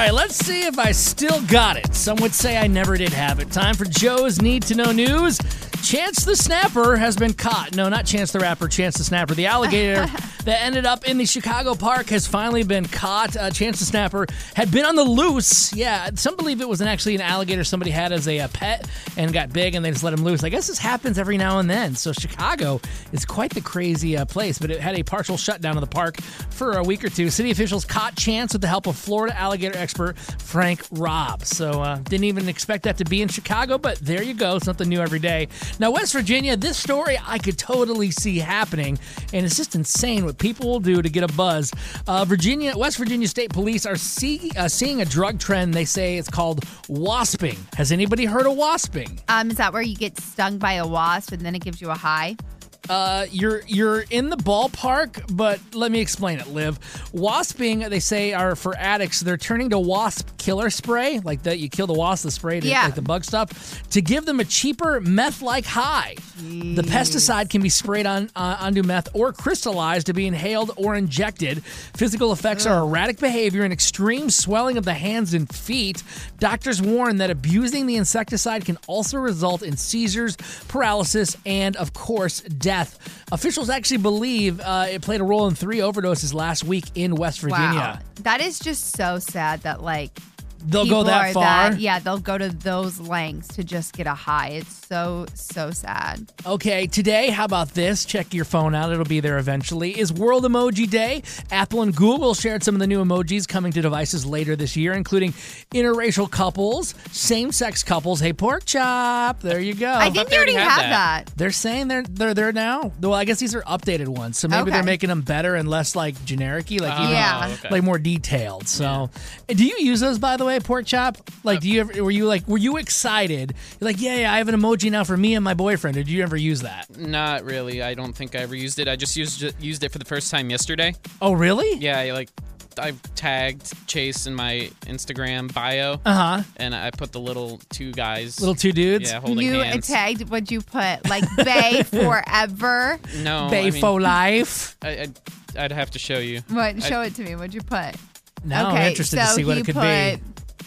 right, let's see if I still got it. Some would say I never did have it. Time for Joe's Need to Know News. Chance the Snapper has been caught. No, not Chance the Rapper, Chance the Snapper. The alligator that ended up in the Chicago park has finally been caught. Chance the Snapper had been on the loose. Yeah, some believe it was actually an alligator somebody had as a pet and got big and they just let him loose. I guess this happens every now and then. So Chicago is quite the crazy place, but it had a partial shutdown of the park for a week or two. City officials caught Chance with the help of Florida alligator expert Frank Robb. So didn't even expect that to be in Chicago, but there you go. Something new every day. Now, West Virginia, this story I could totally see happening, and it's just insane what people will do to get a buzz. West Virginia State Police are seeing a drug trend. They say it's called wasping. Has anybody heard of wasping? Is that where you get stung by a wasp and then it gives you a high? You're in the ballpark, but let me explain it, Liv. Wasping, they say, are for addicts. They're turning to wasp killer spray, like that you kill the wasp, the spray, like the bug stuff, to give them a cheaper meth-like high. Jeez. The pesticide can be sprayed onto meth or crystallized to be inhaled or injected. Physical effects are erratic behavior and extreme swelling of the hands and feet. Doctors warn that abusing the insecticide can also result in seizures, paralysis, and, of course, death. Officials actually believe it played a role in 3 overdoses last week in West Virginia. Wow. That is just so sad that, they'll go that far? They'll go to those lengths to just get a high. It's so sad. Okay, today, how about this? Check your phone out. It'll be there eventually. Is World Emoji Day. Apple and Google shared some of the new emojis coming to devices later this year, including interracial couples, same-sex couples. Hey, pork chop. There you go. I think they already have that. They're saying they're there now? Well, I guess these are updated ones, so maybe they're making them better and less, generic-y, like more detailed. So, do you use those, by the way? Pork chop? Were you excited? You're like, yeah, I have an emoji now for me and my boyfriend. Did you ever use that? Not really. I don't think I ever used it. I just used it for the first time yesterday. Oh, really? Yeah, I've tagged Chase in my Instagram bio. And I put the little 2 guys. Little 2 dudes? Yeah, holding hands. You tagged, what'd you put? Bay forever? No. Bay for life? I'd have to show you. What? Show it to me. What'd you put? Now I'm interested to see what it could be.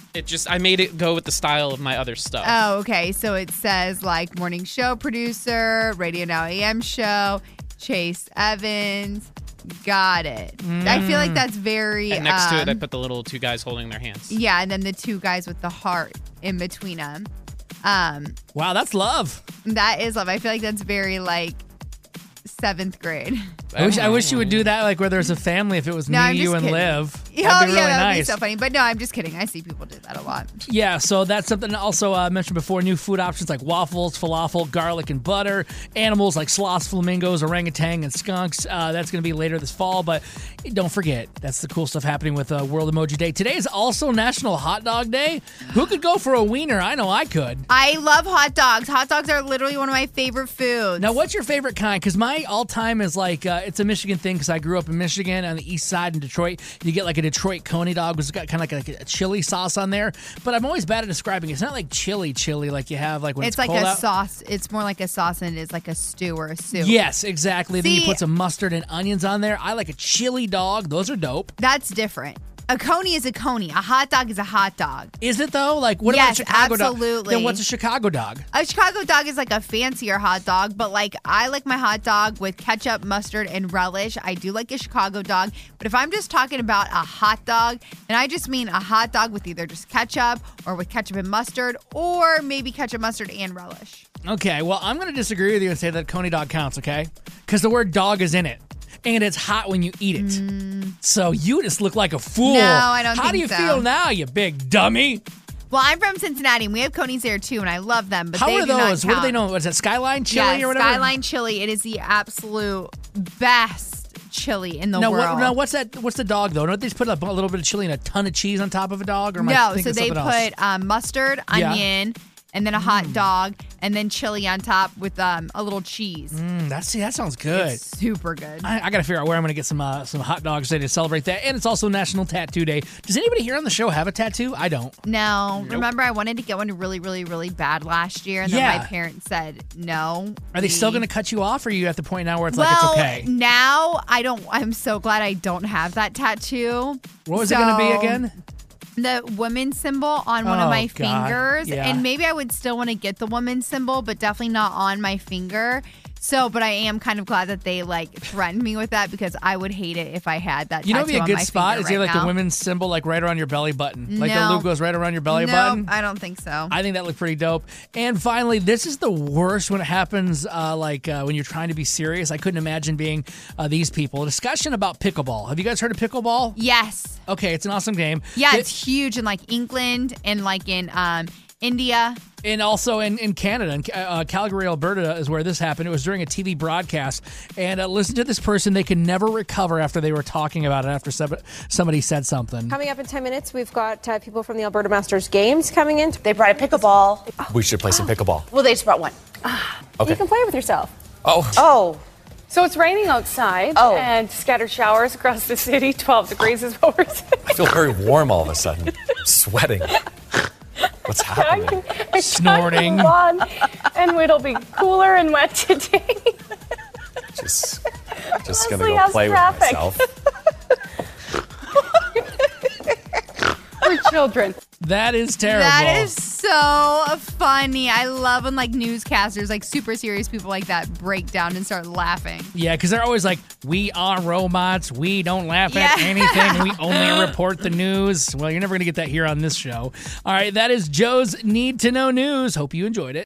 I made it go with the style of my other stuff. Oh, okay. So it says morning show producer, Radio Now AM show, Chase Evans. Got it. I feel like that's very... And next to it, I put the little 2 guys holding their hands. Yeah, and then the 2 guys with the heart in between them. Wow, that's love. That is love. I feel like that's very 7th grade. I wish you would do that where there's a family, if it was me, you, and Liv. That'd be really that would nice. be so funny. But no, I'm just kidding. I see people do that a lot. Yeah, so that's something also mentioned before. New food options like waffles, falafel, garlic, and butter. Animals like sloths, flamingos, orangutan, and skunks. That's going to be later this fall. But don't forget, that's the cool stuff happening with World Emoji Day. Today is also National Hot Dog Day. Who could go for a wiener? I know I could. I love hot dogs. Hot dogs are literally one of my favorite foods. Now, what's your favorite kind? Because my all-time is it's a Michigan thing because I grew up in Michigan on the east side in Detroit. You get a Detroit Coney dog, which has got kind of like a chili sauce on there. But I'm always bad at describing it. It's not like chili like you have when it's cold out. Sauce. It's more like a sauce than it is like a stew or a soup. Yes, exactly. Then you put some mustard and onions on there. I like a chili dog. Those are dope. That's different. A coney is a coney. A hot dog is a hot dog. Is it though? What about a Chicago dog? Absolutely. Then what's a Chicago dog? A Chicago dog is a fancier hot dog, but I like my hot dog with ketchup, mustard, and relish. I do like a Chicago dog, but if I'm just talking about a hot dog, then I just mean a hot dog with either just ketchup or with ketchup and mustard, or maybe ketchup, mustard, and relish. Okay, well, I'm going to disagree with you and say that coney dog counts, okay? Because the word dog is in it. And it's hot when you eat it. So you just look like a fool. No, I don't think so. How do you feel now, you big dummy? Well, I'm from Cincinnati, and we have Coney's there, too, and I love them. But how they are do not those? count. What do they know? Is that Skyline chili or whatever? Skyline chili. It is the absolute best chili in the world. Now, what's that? What's the dog, though? Don't they just put a little bit of chili and a ton of cheese on top of a dog? Or no, so they put mustard, onion, and then a hot dog, and then chili on top with a little cheese. That sounds good. It's super good. I got to figure out where I'm going to get some hot dogs today to celebrate that. And it's also National Tattoo Day. Does anybody here on the show have a tattoo? I don't. No. Nope. Remember, I wanted to get one really, really, really bad last year, and then my parents said no. Are they still going to cut you off, or are you at the point now where it's it's okay? Now I don't. I'm so glad I don't have that tattoo. What was it going to be again? the woman's symbol on one of my fingers. Yeah. And maybe I would still want to get the woman's symbol, but definitely not on my finger. So, but I am kind of glad that they threatened me with that because I would hate it if I had that. You know, tattoo be a on good my spot is finger you have the women's symbol right around your belly button, like the No. loop goes right around your belly No, button. I don't think so. I think that looked pretty dope. And finally, this is the worst when it happens, when you're trying to be serious. I couldn't imagine being these people. A discussion about pickleball. Have you guys heard of pickleball? Yes. Okay, it's an awesome game. Yeah, it's huge in England and in India. And also in Canada, in Calgary, Alberta is where this happened. It was during a TV broadcast. And listen to this person. They could never recover after they were talking about it after somebody said something. Coming up in 10 minutes, we've got people from the Alberta Masters Games coming in. They brought a pickleball. We should play some pickleball. Well, they just brought one. Okay. You can play with yourself. Oh. So it's raining outside and scattered showers across the city. 12 degrees is what we're saying. I feel very warm all of a sudden. I'm sweating. What's happening? Snorting. And it'll be cooler and wet today. Just gonna Honestly, go how's play traffic? with myself. For children. That is terrible. That is so funny. I love when newscasters, super serious people like that break down and start laughing. Yeah, because they're always like, we are robots. We don't laugh at Yeah. anything. We only report the news. Well, you're never going to get that here on this show. All right, that is Joe's Need to Know News. Hope you enjoyed it.